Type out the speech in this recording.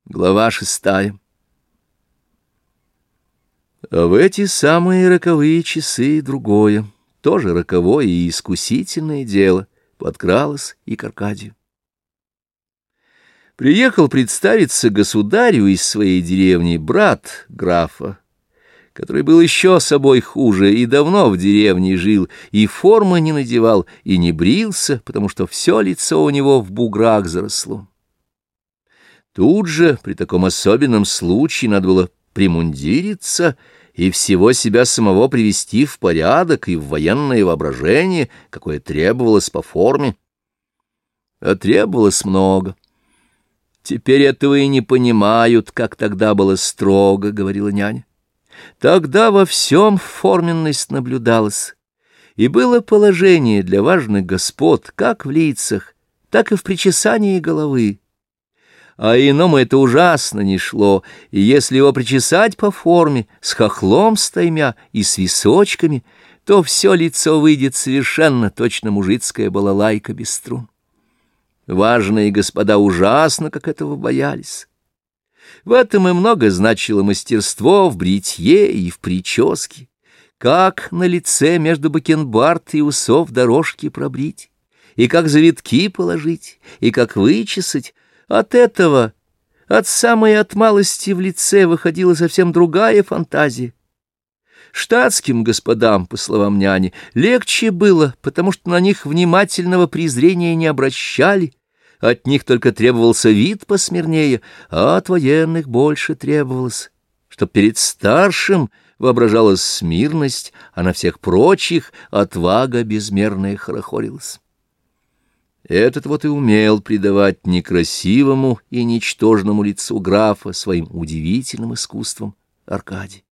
Глава 6. А в эти самые роковые часы другое, тоже роковое и искусительное дело подкралось и к Аркадию. Приехал представиться государю из своей деревни брат графа, который был еще собой хуже и давно в деревне жил, и формы не надевал, и не брился, потому что все лицо у него в буграх заросло. Тут же, при таком особенном случае, надо было примундириться и всего себя самого привести в порядок и в военное воображение, какое требовалось по форме. А требовалось много. «Теперь этого и не понимают, как тогда было строго», — говорила няня. «Тогда во всем форменность наблюдалась, и было положение для важных господ как в лицах, так и в причесании головы. А иному это ужасно не шло, и если его причесать по форме, с хохлом стаймя и с височками, то все лицо выйдет совершенно точно мужицкая балалайка без струн. Важные господа ужасно, как этого боялись. В этом и много значило мастерство в бритье и в прическе, как на лице между бакенбард и усов дорожки пробрить, и как завитки положить, и как вычесать. От этого, от самой отмалости в лице выходила совсем другая фантазия. Штатским господам, по словам няни, легче было, потому что на них внимательного презрения не обращали, от них только требовался вид посмирнее, а от военных больше требовалось, чтоб перед старшим воображалась смирность, а на всех прочих отвага безмерная хорохорилась. Этот вот и умел придавать некрасивому и ничтожному лицу графа своим удивительным искусством Аркадий.